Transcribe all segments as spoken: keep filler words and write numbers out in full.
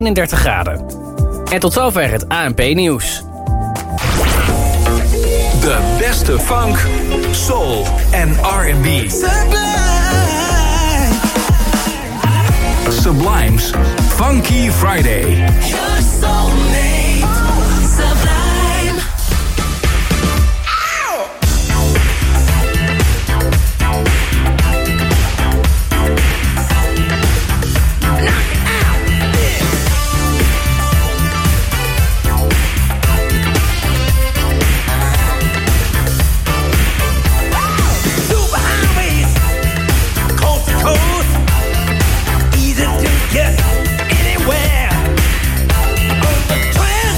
eenendertig graden. En tot zover het A N P-nieuws. De beste funk, soul en R en B. Sublime's Funky Friday. Your soulmate, Sublime. Yes, anywhere on the trail.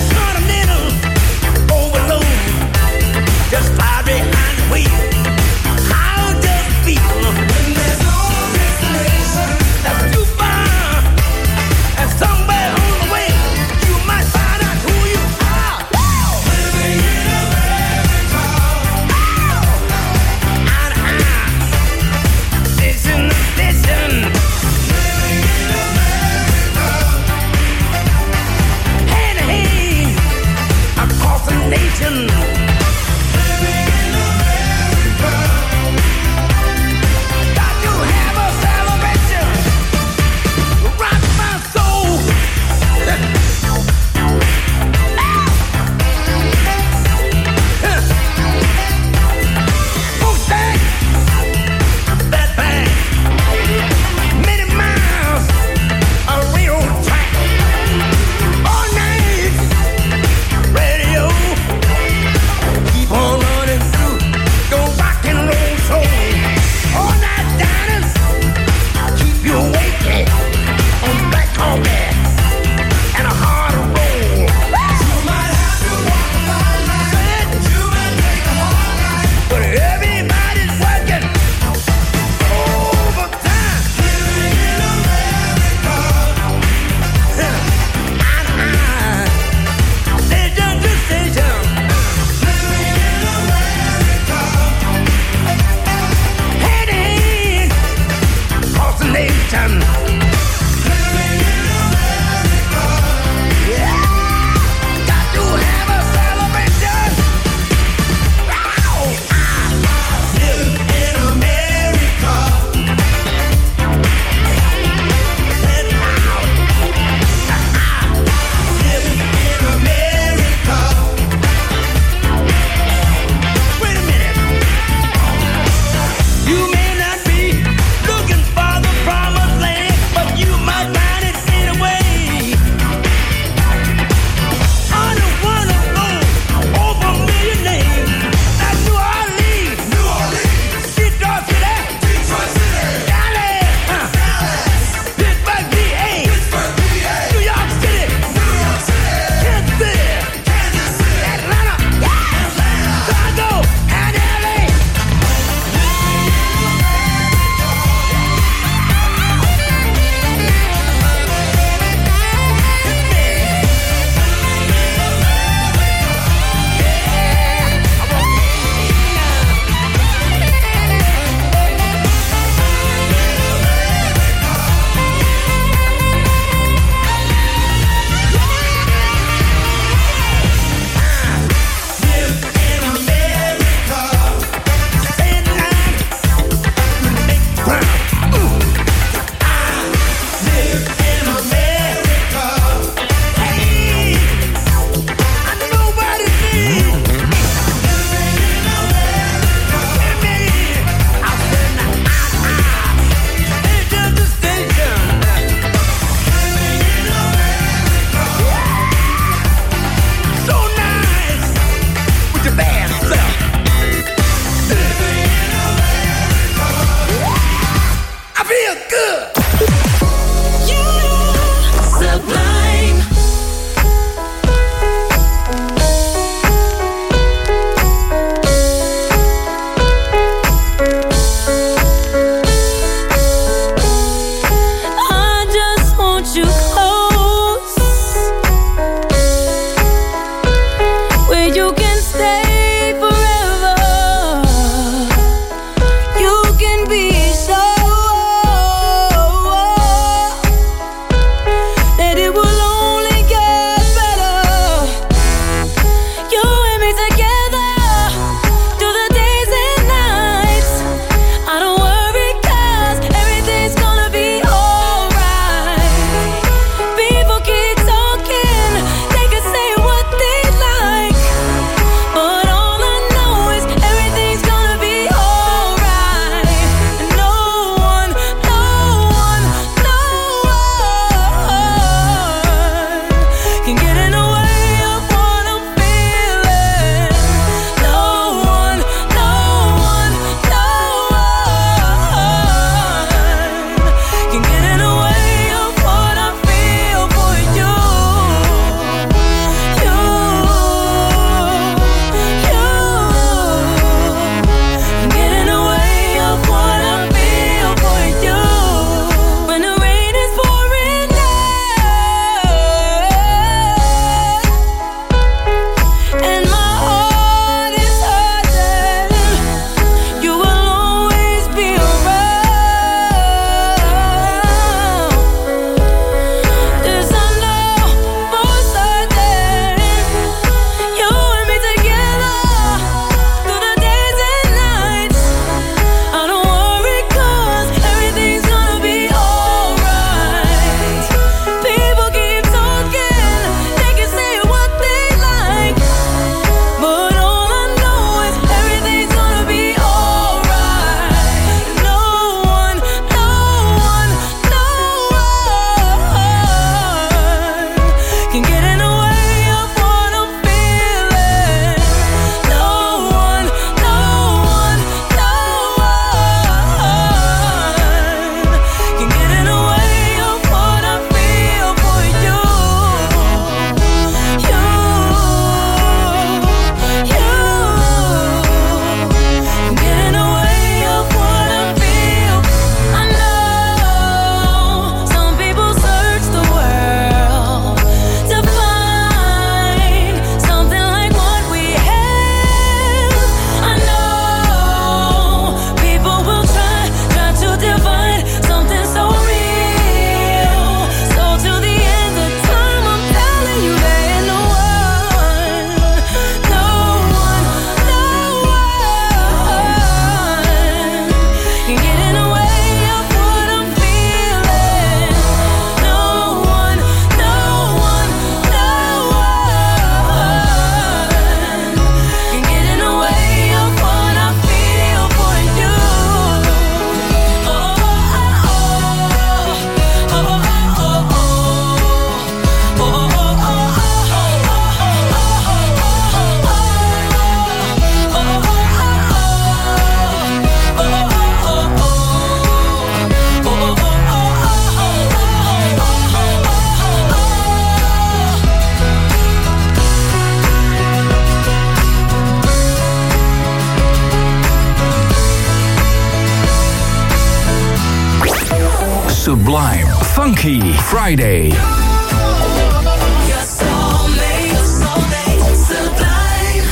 Sublime, Funky Friday. Your soulmate, soulmate, Sublime.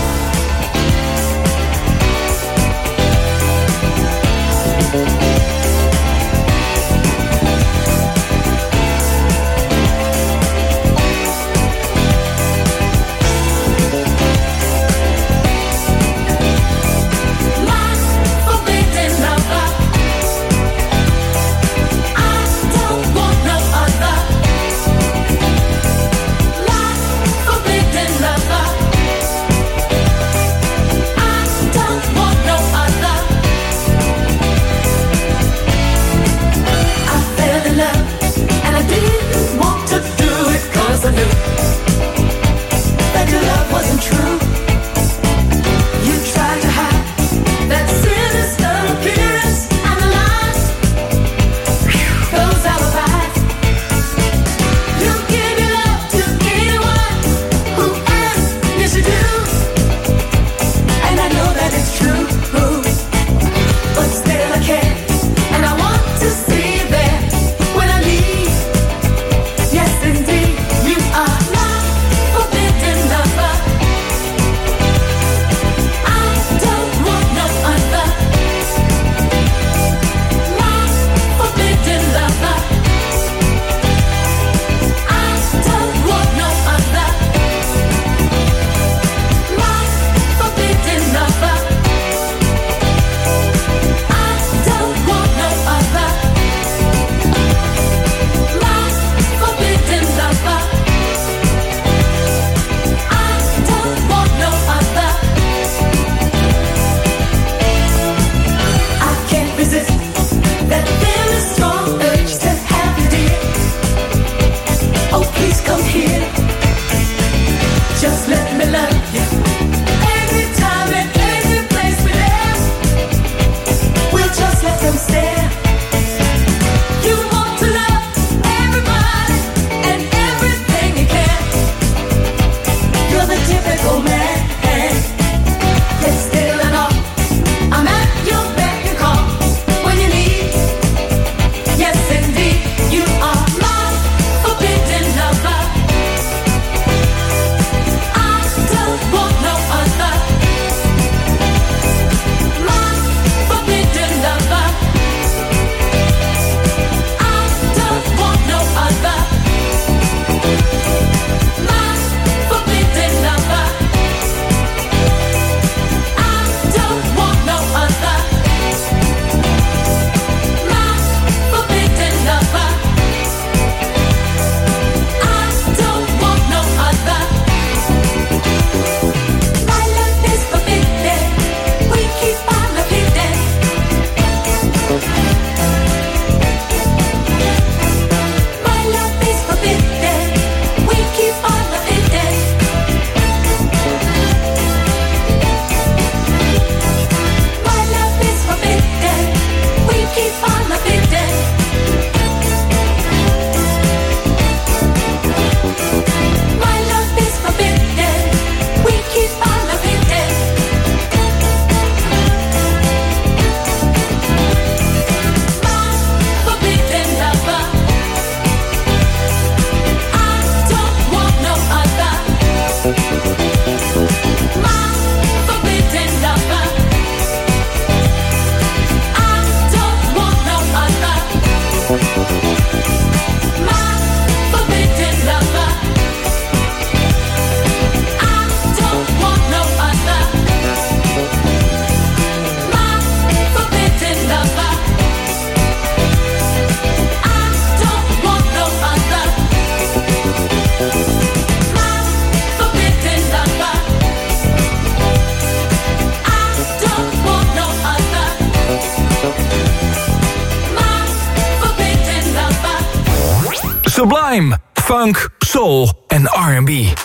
Sublime, funk, soul en R and B.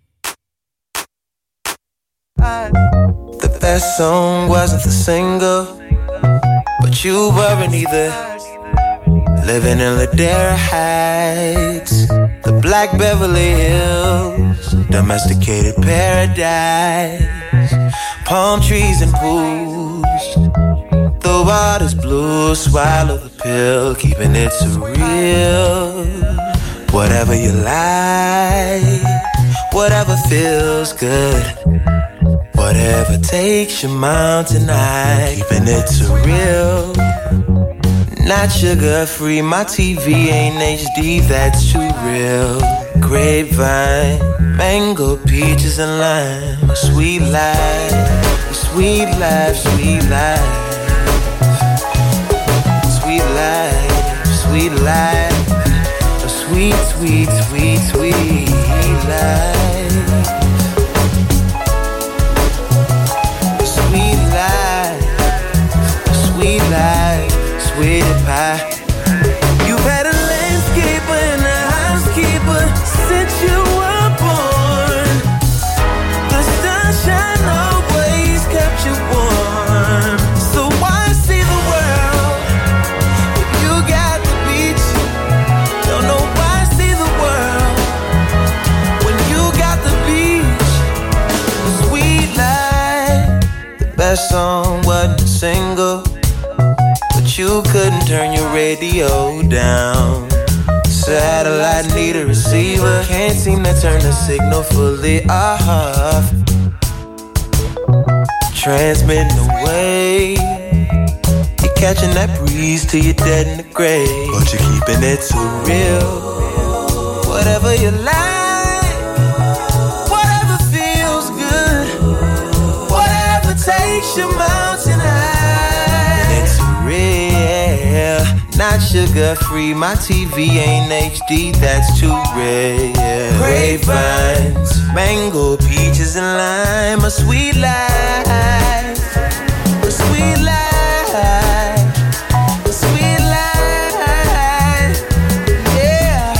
The best song wasn't the single, but you weren't either. Living in Ladera Heights, the Black Beverly Hills, domesticated paradise, palm trees and pools. The the water's blue, swallow the pill, keeping it surreal. Whatever you like, whatever feels good, whatever takes your mountain high, keeping it surreal. Not sugar free, my T V ain't H D, that's too real. Grapevine, mango, peaches and lime, a sweet life, a sweet life, sweet life. Sweet life, sweet life, a sweet, sweet, sweet, sweet life. A sweet life, a sweet life, sweet pie. You've had a landscaper and a housekeeper since you were born. The sunshine always kept you warm. So why see the world if you got the beach? Don't know why see the world when you got the beach. The sweet life, the best song wasn't a single, but you couldn't turn your radio down. Satellite need a receiver, can't seem to turn the signal fully off. Transmitting away, you're catching that breeze till you're dead in the grave, but you're keeping it so real. Whatever you like, whatever feels good, whatever takes your mountain high, it's real. Not sugar free, my T V ain't H D, that's too rare. Grapevines, mango, peaches and lime, a sweet life, a sweet life, a sweet life, yeah.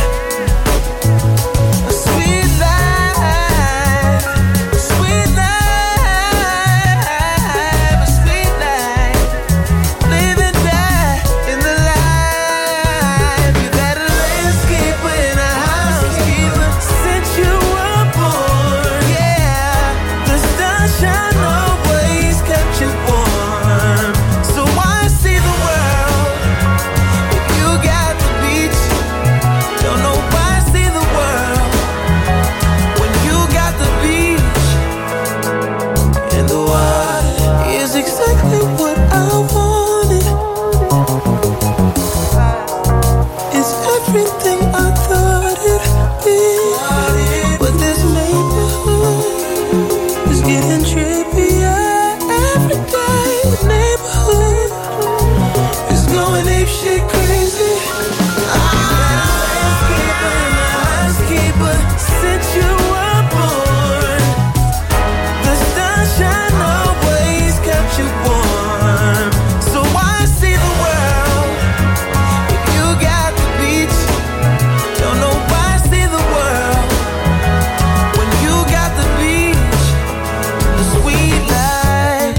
A sweet life, a sweet life, a sweet life. Live and die in the life. You got a landscaper and a housekeeper since you were born. Yeah, the sunshine always kept you warm. So why see the world if you got the beach? Don't know why see the world when you got the beach. And the water is exactly what I wanted. It's everything I thought it'd be. But this neighborhood is getting trippier every day. The neighborhood is going apeshit crazy. Landscaper and a housekeeper since you were born. The sunshine always kept you warm. So why see the world if you got the beach? Don't know why see the world when you got the beach. The sweet life.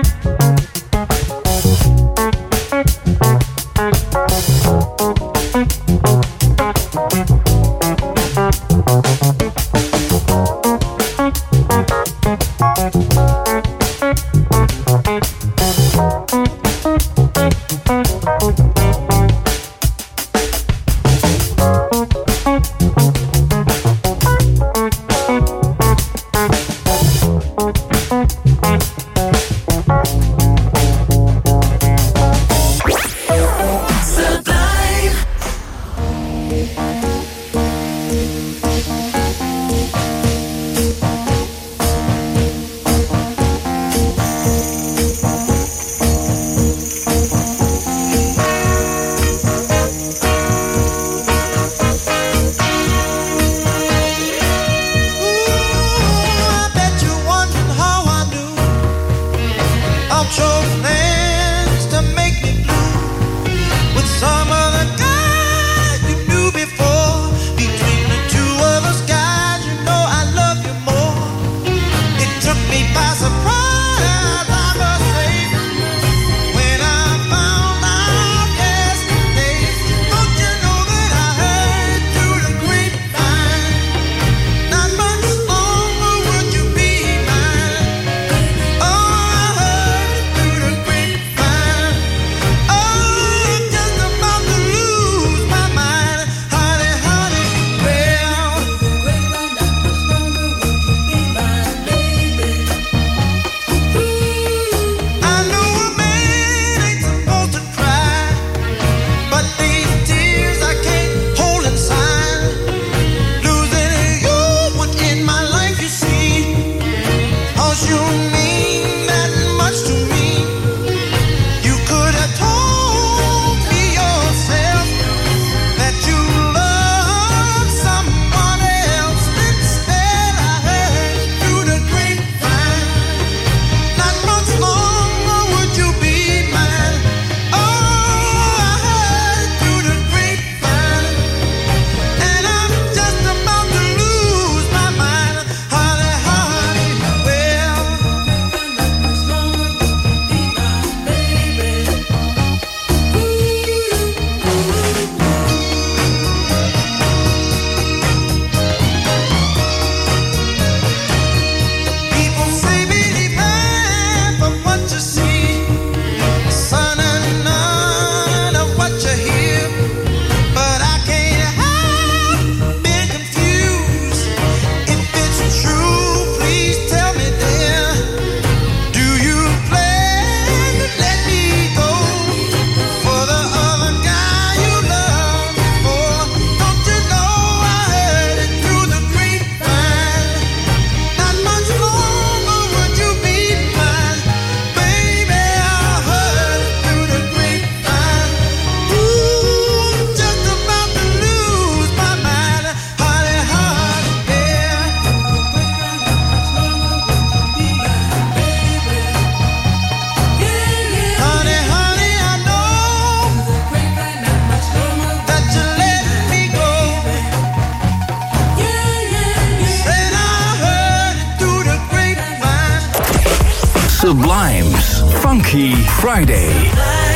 Sublime. I bet you're wondering how I knew I chose plans to make me blue with some other guy you knew before. Between the two of us, Sublime's Funky Friday.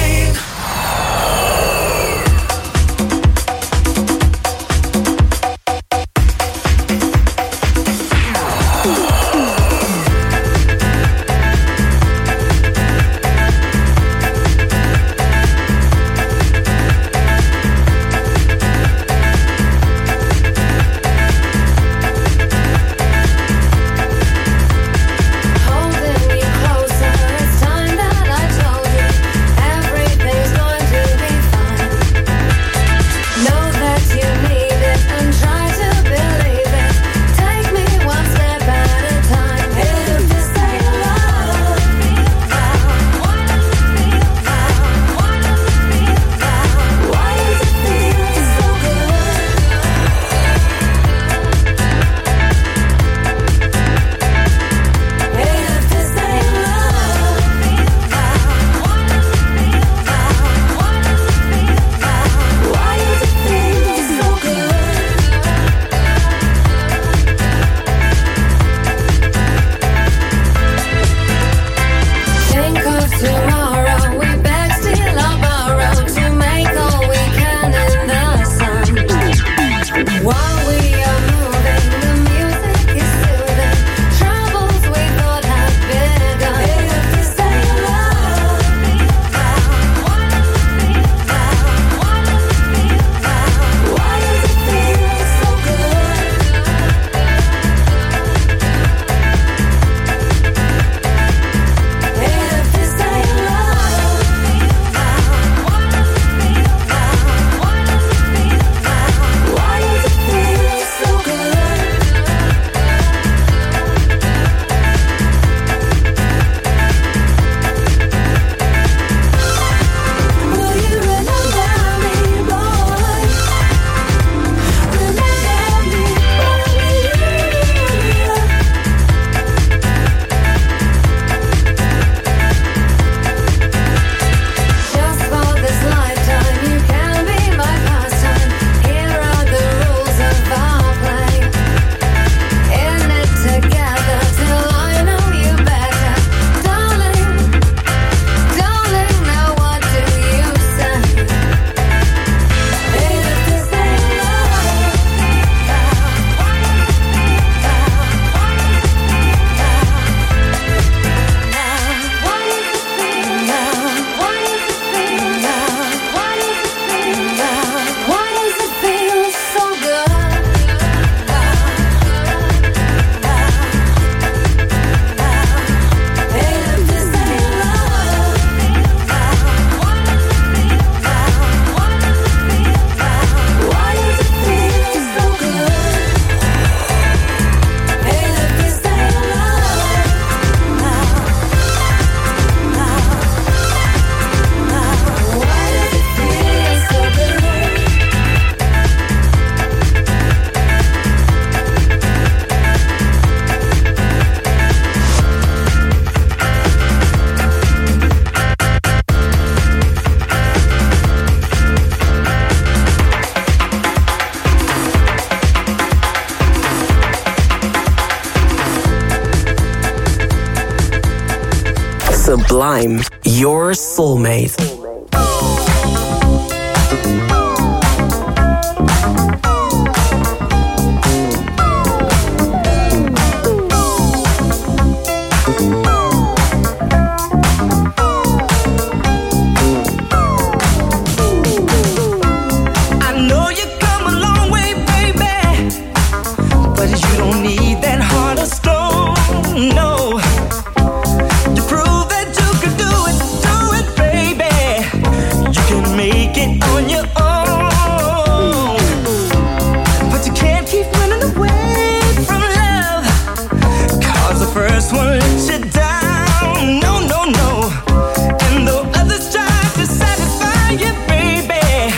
Sublime, your soulmate.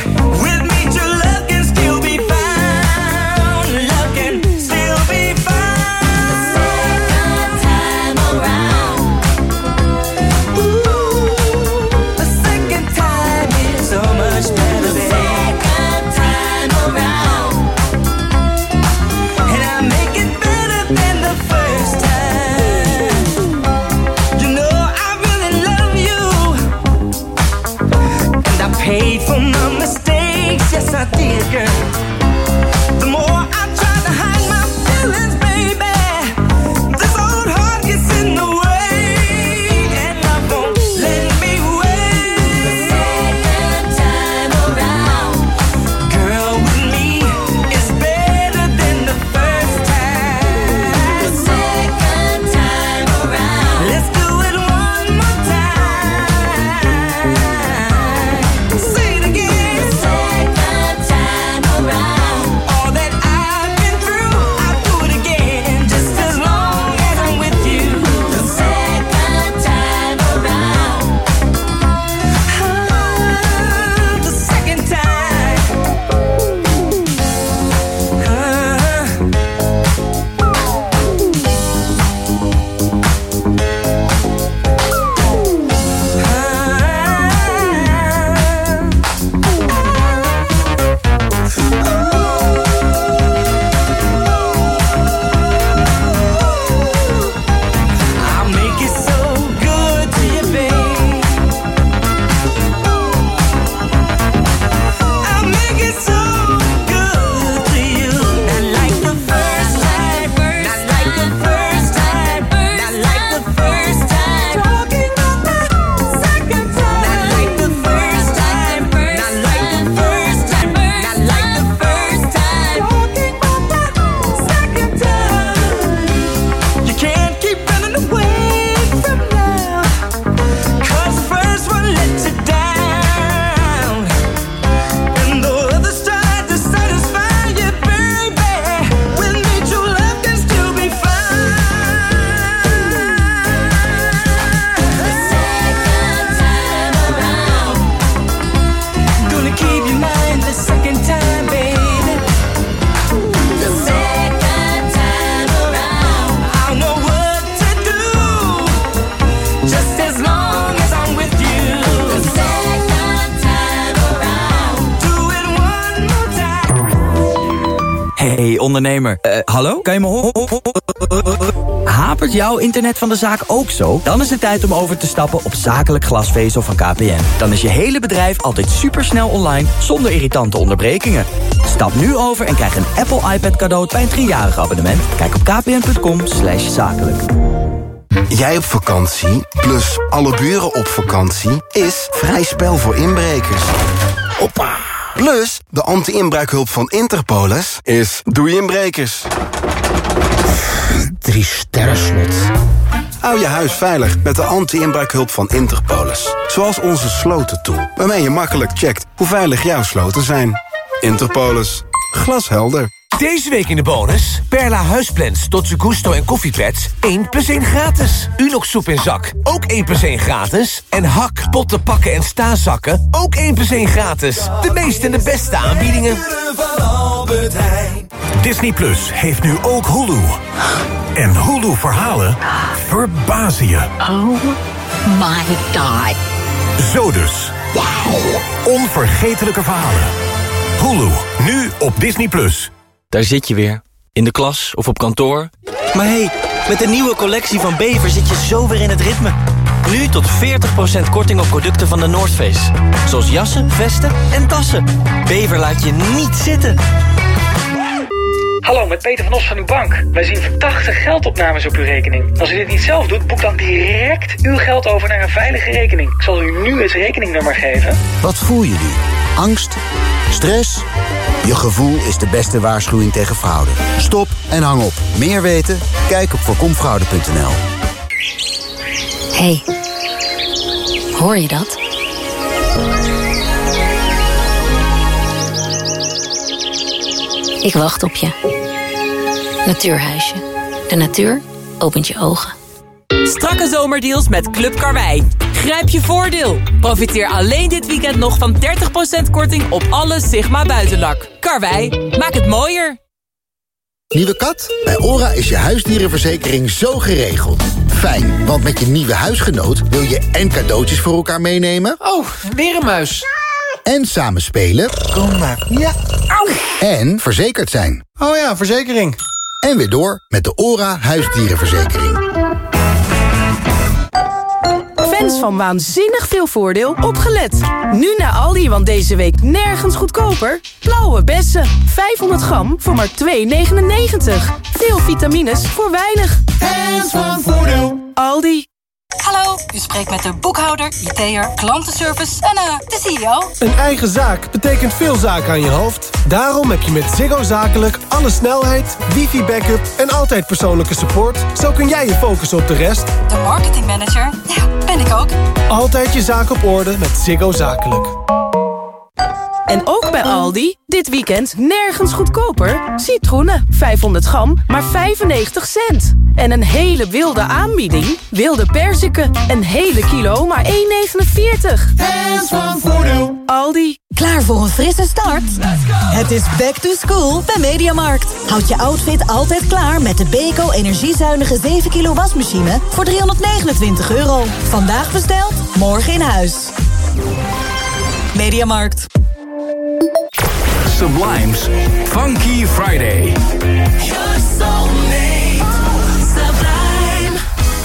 With me, your love can still be found. Love can still be found. ondernemer. Uh, hallo? Kan je me horen? Hapert jouw internet van de zaak ook zo? Dan is het tijd om over te stappen op zakelijk glasvezel van K P N. Dan is je hele bedrijf altijd supersnel online, zonder irritante onderbrekingen. Stap nu over en krijg een Apple iPad cadeau bij een driejarig abonnement. Kijk op kpn.com slash zakelijk. Jij op vakantie, plus alle buren op vakantie, is vrij spel voor inbrekers. Hoppa! Plus, de anti-inbraakhulp van Interpolis is doei inbrekers. Drie sterren slot. Hou je huis veilig met de anti-inbraakhulp van Interpolis. Zoals onze slotentool, waarmee je makkelijk checkt hoe veilig jouw sloten zijn. Interpolis. Glashelder. Deze week in de bonus. Perla huisplans tot Gusto en koffiepads. één plus één gratis. Unox soep in zak. Ook één plus één gratis. En Hak, potten, pakken en staanzakken. Ook één plus één gratis. De meeste en de beste aanbiedingen. Disney Plus heeft nu ook Hulu. En Hulu-verhalen verbazen je. Oh my god. Zo dus. Wow. Onvergetelijke verhalen. Hulu, nu op Disney Plus. Daar zit je weer. In de klas of op kantoor. Maar hé, hey, met de nieuwe collectie van Bever zit je zo weer in het ritme. Nu tot veertig procent korting op producten van de North Face. Zoals jassen, vesten en tassen. Bever laat je niet zitten. Hallo, met Peter van Os van uw bank. Wij zien verdachte geldopnames op uw rekening. Als u dit niet zelf doet, boek dan direct uw geld over naar een veilige rekening. Ik zal u nu het rekeningnummer geven. Wat voel je nu? Angst? Stress? Je gevoel is de beste waarschuwing tegen fraude. Stop en hang op. Meer weten? Kijk op voorkomfraude punt n l. Hey, hoor je dat? Ik wacht op je. Natuurhuisje. De natuur opent je ogen. Strakke zomerdeals met Club Karwei. Grijp je voordeel. Profiteer alleen dit weekend nog van dertig procent korting op alle Sigma buitenlak. Karwei, maak het mooier. Nieuwe kat? Bij ORA is je huisdierenverzekering zo geregeld. Fijn, want met je nieuwe huisgenoot wil je en cadeautjes voor elkaar meenemen. Oh, weer een muis. En samen spelen. Kom maar. Ja. Au. En verzekerd zijn. Oh ja, verzekering. En weer door met de ORA huisdierenverzekering. Fans van waanzinnig veel voordeel, opgelet. Nu naar Aldi, want deze week nergens goedkoper. Blauwe bessen, vijfhonderd gram voor maar twee negenennegentig. Veel vitamines voor weinig. Fans van voordeel. Aldi. Hallo, u spreekt met de boekhouder, I T'er, klantenservice en uh, de C E O. Een eigen zaak betekent veel zaken aan je hoofd. Daarom heb je met Ziggo Zakelijk alle snelheid, wifi-backup en altijd persoonlijke support. Zo kun jij je focussen op de rest. De marketingmanager, ja, ben ik ook. Altijd je zaak op orde met Ziggo Zakelijk. En ook bij Aldi, dit weekend nergens goedkoper. Citroenen, vijfhonderd gram, maar vijfennegentig cent. En een hele wilde aanbieding. Wilde perziken, een hele kilo, maar één negenenveertig. Hands van voordeel. Aldi. Klaar voor een frisse start? Het is back to school bij Mediamarkt. Houd je outfit altijd klaar met de Beko energiezuinige zeven kilo wasmachine voor driehonderdnegenentwintig euro. Vandaag besteld, morgen in huis. Mediamarkt. Sublime's Funky Friday. You're so late, Sublime.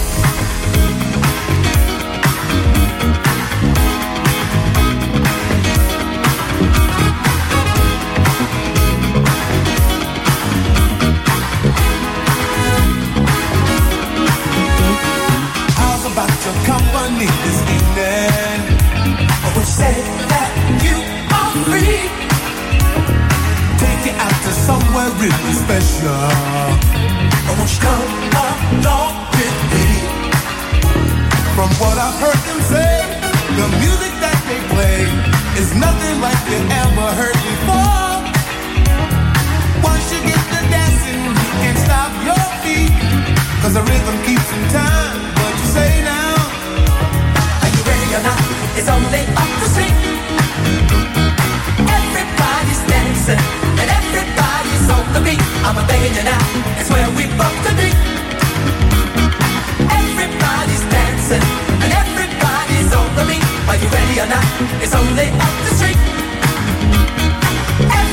How's about your company this evening? We said that you are free. Take you out to somewhere really special. Won't you come along with me? From what I've heard them say, the music that they play is nothing like you ever heard before. Once you get the dancing, you can't stop your feet. Cause the rhythm keeps in time. What you say now? Are you ready or not? It's only up the street. Everybody's dancing and everybody's on the beat. I'm a begging you now, it's where we both could be. Everybody's dancing and everybody's on the beat. Are you ready or not? It's only up the street. Everybody's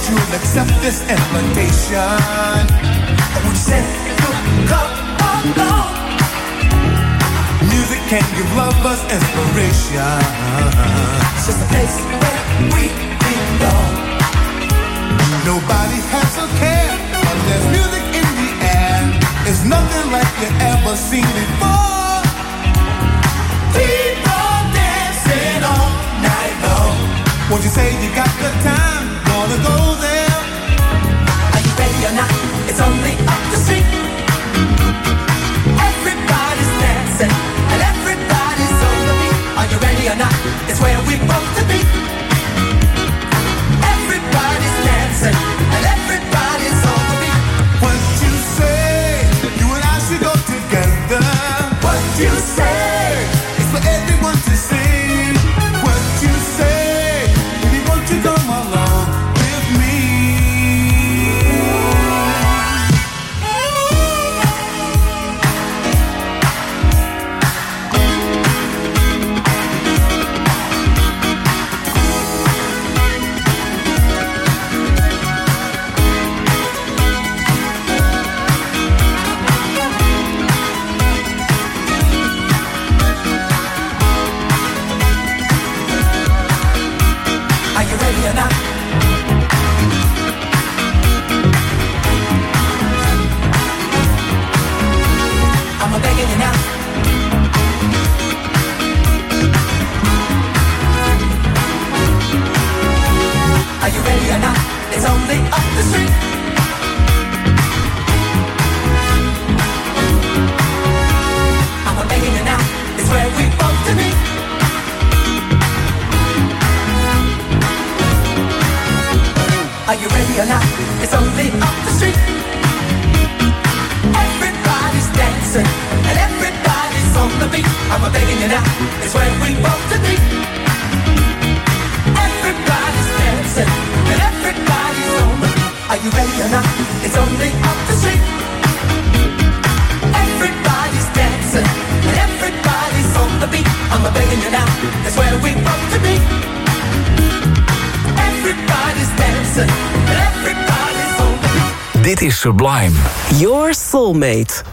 you'll accept this invitation. Would you say you'll come along? Music can give lovers inspiration. It's just a place where we belong. Nobody has a care, but there's music in the air. It's nothing like you ever seen before. People dancing all night long. Won't you say you got the time? Wanna go there? Are you ready or not? It's only up the street. Everybody's dancing and everybody's on the beat. Are you ready or not? It's where we both to be. Everybody's dancing and everybody's on the beat. What you say? You and I should go together. What you say? It's for everyone to see. What you say? Baby, won't you come along with me? Are you ready or not? I'm a begging you now. Are you ready or not? It's only up the street. I'm a begging you now. It's where we both to be. Are you ready or not? It's only up the street. Everybody's dancing and everybody's on the beat. I'm a begging you now. It's where we both to be. Everybody's dancing and everybody's on the beat. Are you ready or not? It's only up the street. Everybody's dancing and everybody's on the beat. I'm a begging you now. It's where we both to be. Everybody's dancing and everybody's on the beat. Dit is Sublime. Your Soulmate.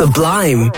Sublime.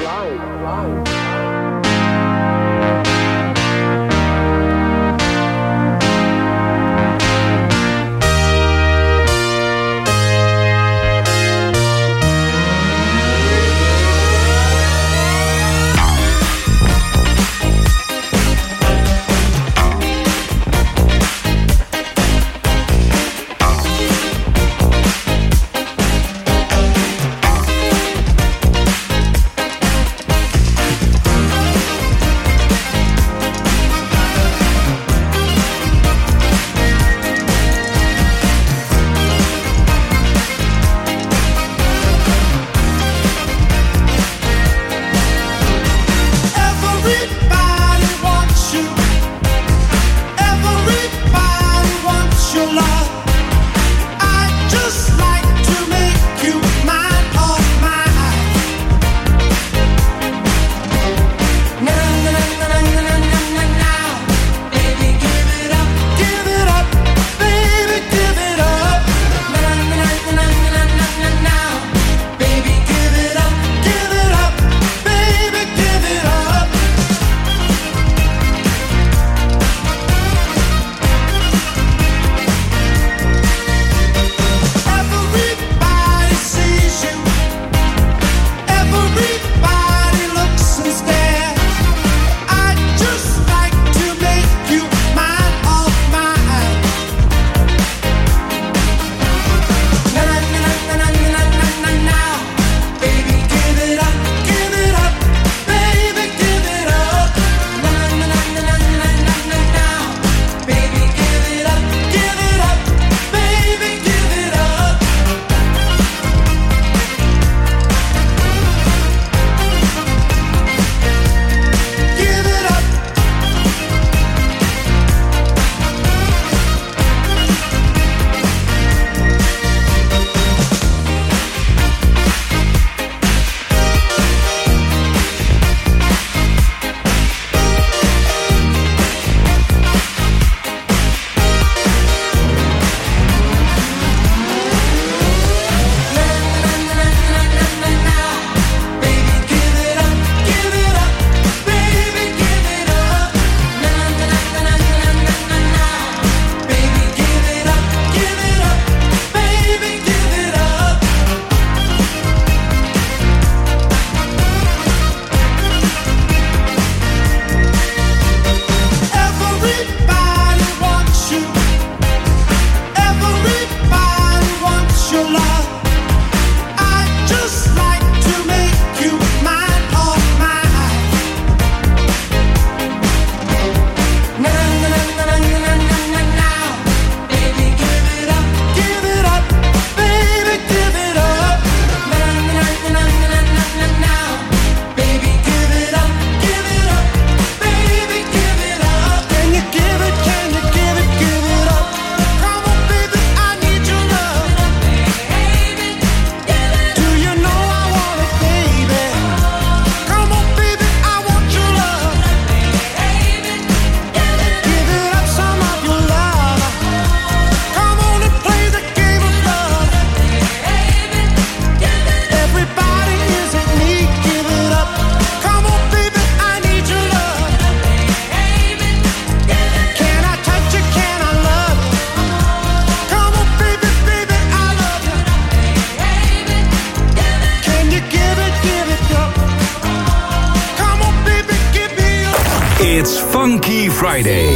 It's Funky Friday.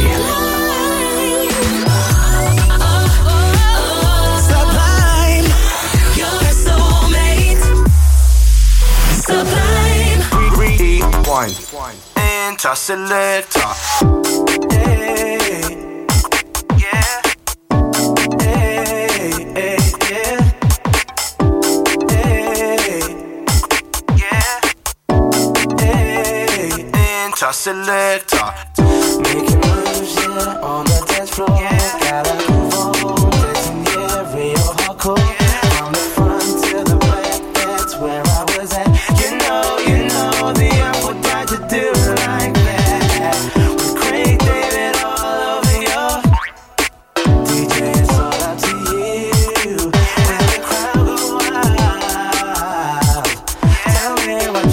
Sublime, your soulmate. Sublime. Three, one, Interselector. Hey, yeah. Hey, hey, yeah. Hey, yeah. Hey, Interselector. Making moves, yeah, on the dance floor. Yeah. Gotta move on, dancing, yeah, real hardcore. Yeah. From the front to the back, that's where I was at. You know, you know, the apple tried to do it like that. With Craig David all over your D J, it's all up to you. When the crowd go wild, tell me what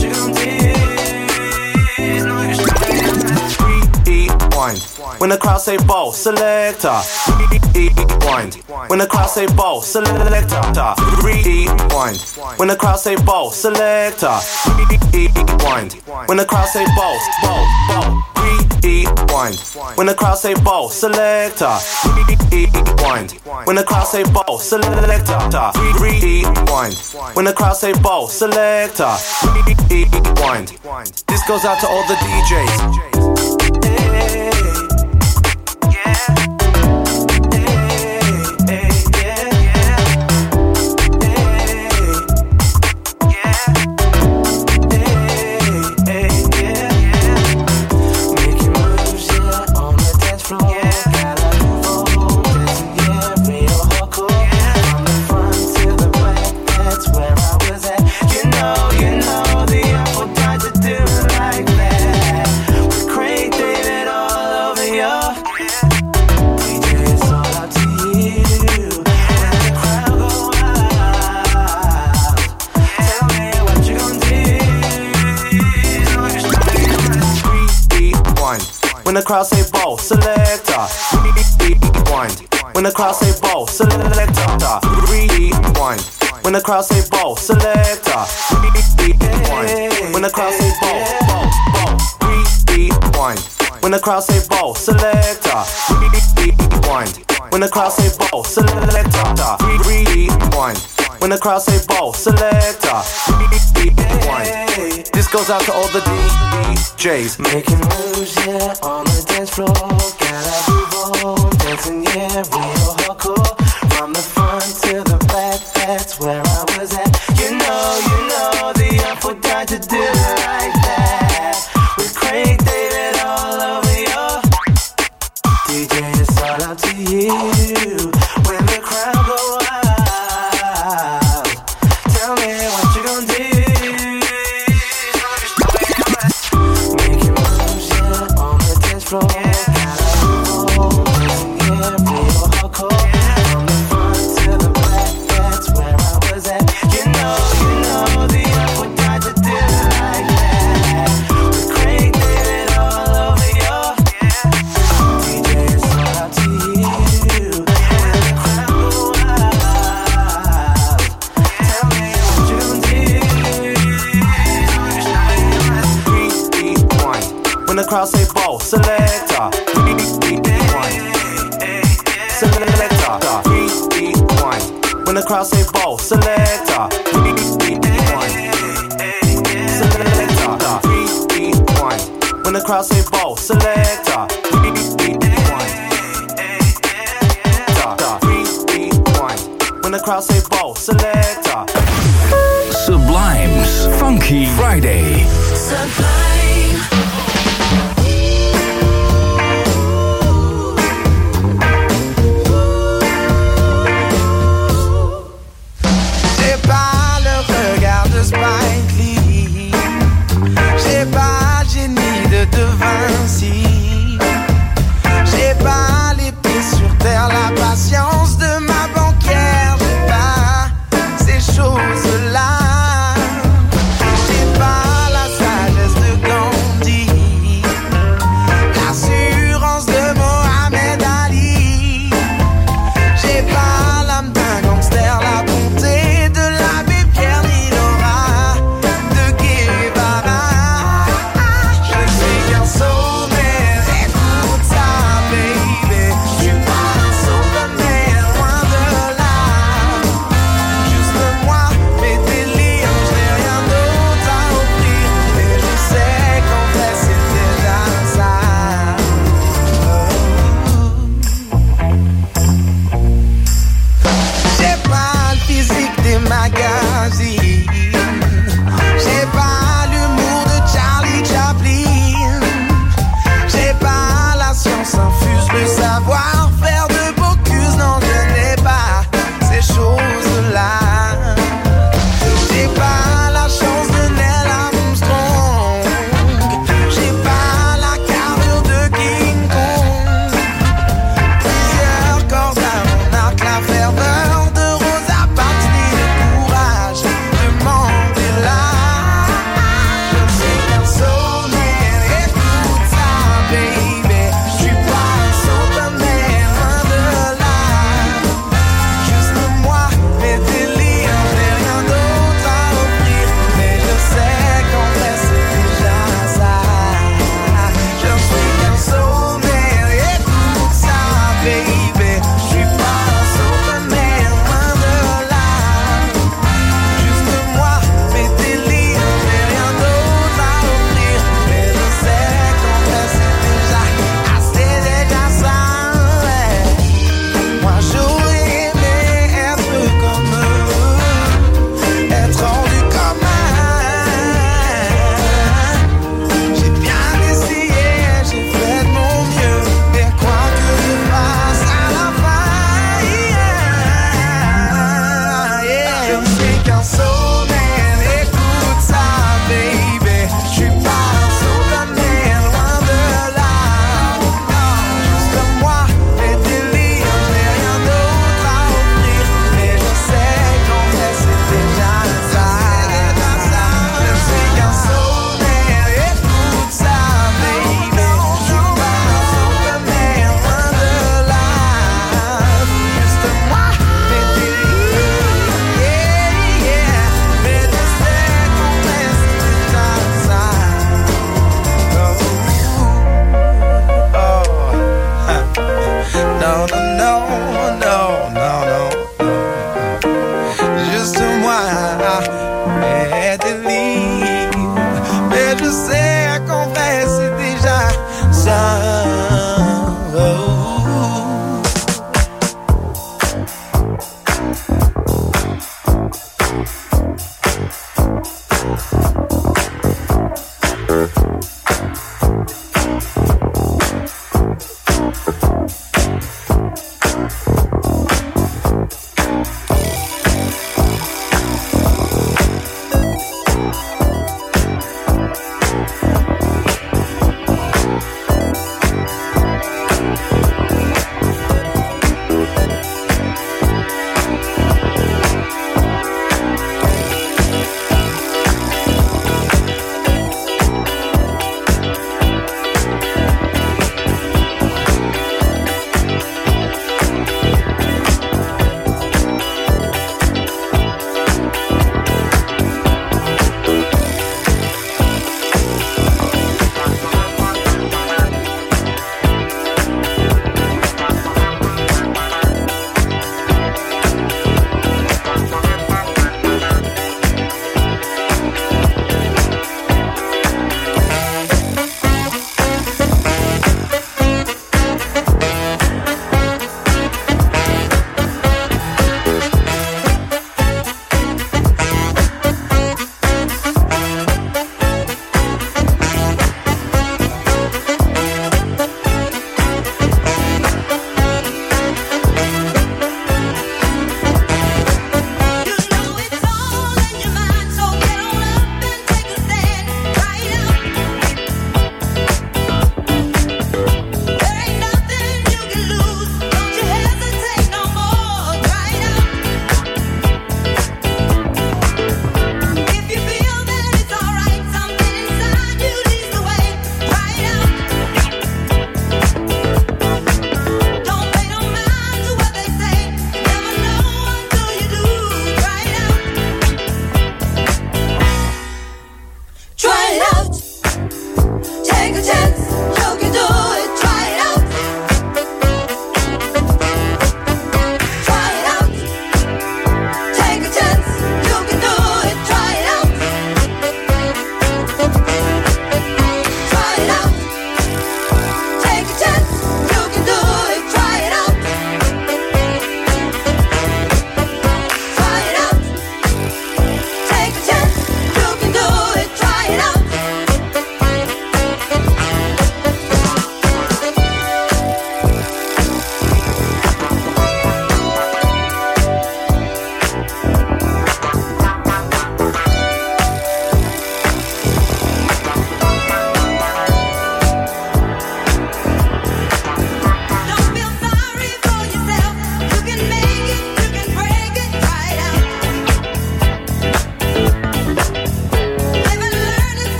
When the crowd say ball, selector. Rewind. When the crowd say ball, selector. Rewind. When the crowd say ball, selector. Rewind. When the crowd say ball, ball, ball. Rewind. When the crowd say ball, selector. Rewind. When the crowd say ball, selector. Rewind. When the crowd say ball, selector. Rewind. This goes out to all the D Js. When the crowd say ball, selector. Rewind. When the crowd say ball, selector. Rewind. When the crowd say ball, selector. Rewind. When the crowd say ball, ball, ball. Rewind. When the crowd say ball, selector. Rewind. When the crowd say ball, selector. Rewind. When the crowd say ball, selector. Rewind. This goes out to all the D Js. Making moves, yeah, on the dance floor. Gotta move on, dancing, yeah, real hardcore. From the front to the back, that's where I was at. You know, you know, the Apple died to do it like that. With Craig David all over you. D J, it's all up to you. When the crowd go wild, tell me what you gonna do. Floor. Gotta move on, dancing, yeah, real hardcore. From the front to the back, that's where I was at. You know, you know, the Apple died to do it like that. With Craig David all over you. D J, it's all up to you. When the crowd go wild, tell me what you gonna do. Rewind. When the crowd say ball, selector. Rewind. Selector. Rewind. When the crowd say ball, selector. Rewind. Selector. Rewind. When the crowd say ball, selector. Rewind. Rewind. When the crowd say ball, selector. Sublime's Funky Friday. Sublime. Spike Lee. J'ai pas le génie de De Vinci. J'ai pas les pieds sur terre, la patience de ma banquière. J'ai pas ces choses-là. J'ai pas la sagesse de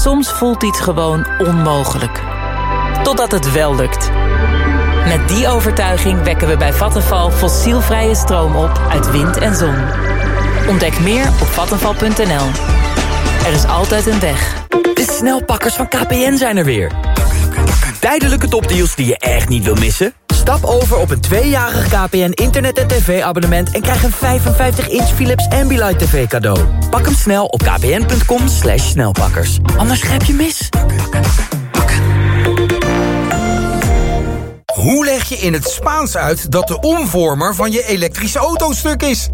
soms voelt iets gewoon onmogelijk. Totdat het wel lukt. Met die overtuiging wekken we bij Vattenfall fossielvrije stroom op uit wind en zon. Ontdek meer op vattenfall punt n l. Er is altijd een weg. De snelpakkers van K P N zijn er weer. Tijdelijke topdeals die je echt niet wil missen? Stap over op een tweejarig K P N internet- en tv-abonnement... en krijg een vijfenvijftig inch Philips Ambilight T V cadeau. Pak hem snel op kpn.com slash snelpakkers. Anders grijp je mis. Hoe leg je in het Spaans uit dat de omvormer van je elektrische auto stuk is?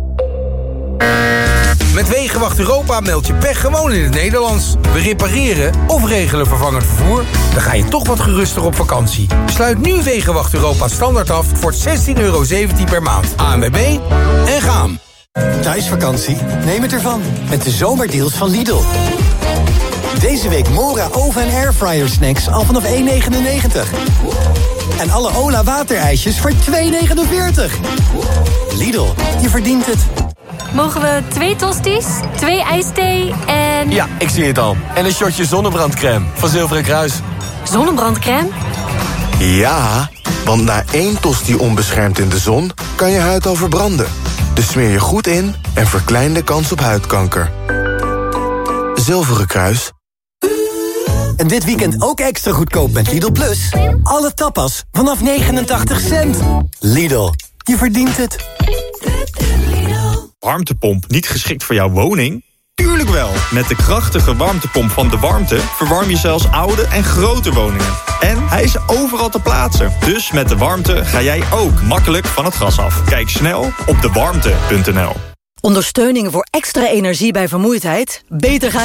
Met Wegenwacht Europa meld je pech gewoon in het Nederlands. We repareren of regelen vervangend vervoer. Dan ga je toch wat geruster op vakantie. Sluit nu Wegenwacht Europa standaard af voor zestien euro zeventien per maand. A N W B en gaan. Thuisvakantie? Neem het ervan. Met de zomerdeals van Lidl. Deze week Mora oven- en airfryer snacks al vanaf één negenennegentig. En alle Ola waterijsjes voor twee negenenveertig. Lidl, je verdient het. Mogen we twee tosties, twee ijsthee en... Ja, ik zie het al. En een shotje zonnebrandcrème van Zilveren Kruis. Zonnebrandcrème? Ja, want na één tosti onbeschermd in de zon kan je huid al verbranden. Dus smeer je goed in en verklein de kans op huidkanker. Zilveren Kruis. En dit weekend ook extra goedkoop met Lidl Plus. Alle tapas vanaf negenentachtig cent. Lidl, je verdient het. Warmtepomp niet geschikt voor jouw woning? Tuurlijk wel! Met de krachtige warmtepomp van De Warmte verwarm je zelfs oude en grote woningen. En hij is overal te plaatsen. Dus met De Warmte ga jij ook makkelijk van het gas af. Kijk snel op de warmte punt n l. Ondersteuning voor extra energie bij vermoeidheid? Beter gaan